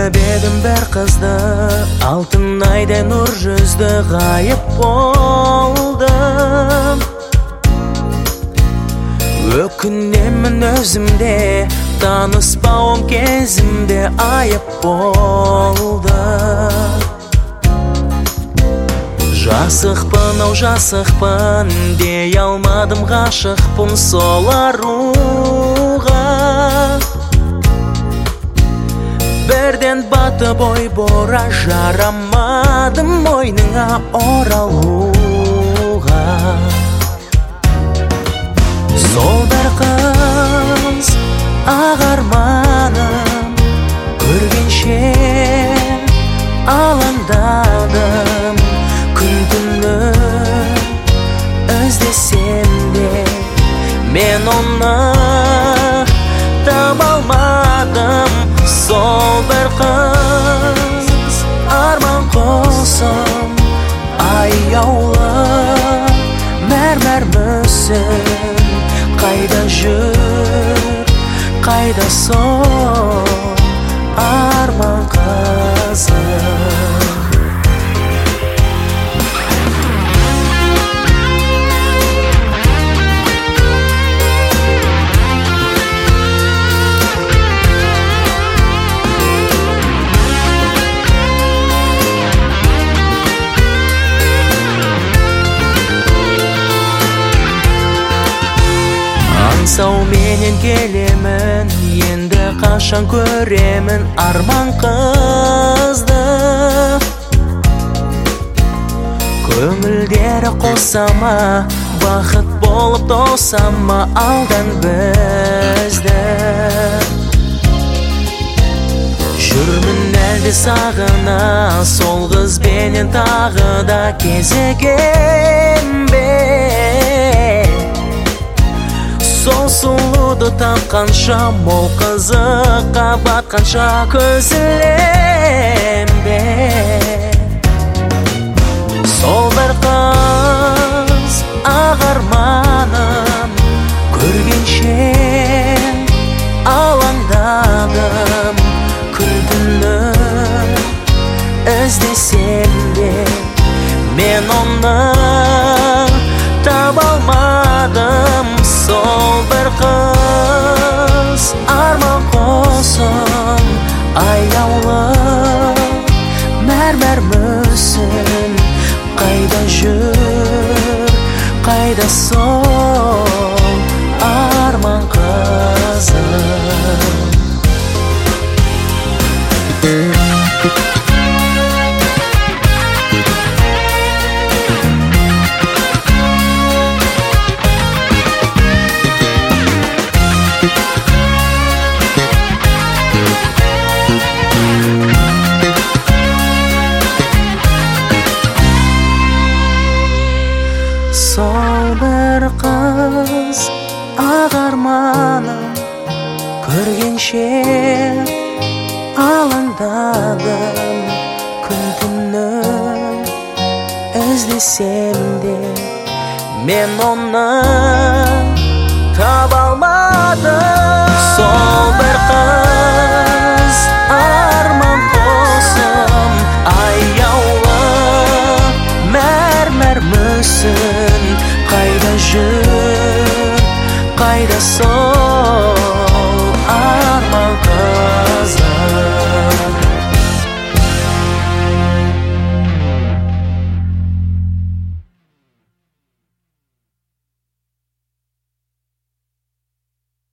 Күтіп едім бір қызды, алтын айдай нұр жүзді, ғайып болдым. Өкінемін өзімде, таныспауым кезімде айып болды. Жасықпын, ау жасықпын, дей алмадым, ғашықпын сол аруға. Бірден батып ой бора, жарамадым мойныңа оралуға. Сол бір қыз ағарманым, көргенше алаңдадым. Күн-түні іздесем де, мен оны таба алмадым. Сол бір қыз арман құсым, аяулы мәрмәр мүсін. Қайда жүр, қайда сол арман қызым. Аңсау менен келемін, енді қашан көремін арман қызды. Көңілдері қосама, бақыт болып тосама алдан бізді. Жүрмін әлде сағына, сол қызбенен тағы да кезігем бе. Сол сұлуды тапқанша, мол қызыққа батқанша көзілем бе. Сол бір қыз ағарманым, көргенше алаңдадым. Күн-түні іздесем де, мен оны таба алмадым. Сол бір қыз арман құсым, аяулы мәрмәр мүсін. Қайда жүр, қайда сол арман қызым. Сол бір қыз ағарманым, көргенше алаңдадым. Күн-түні іздесем де, мен оны таба алмадым. Сол бір қыз арман құсым, аяулы мәрмәр мүсін. Қайда жүр, қайда сол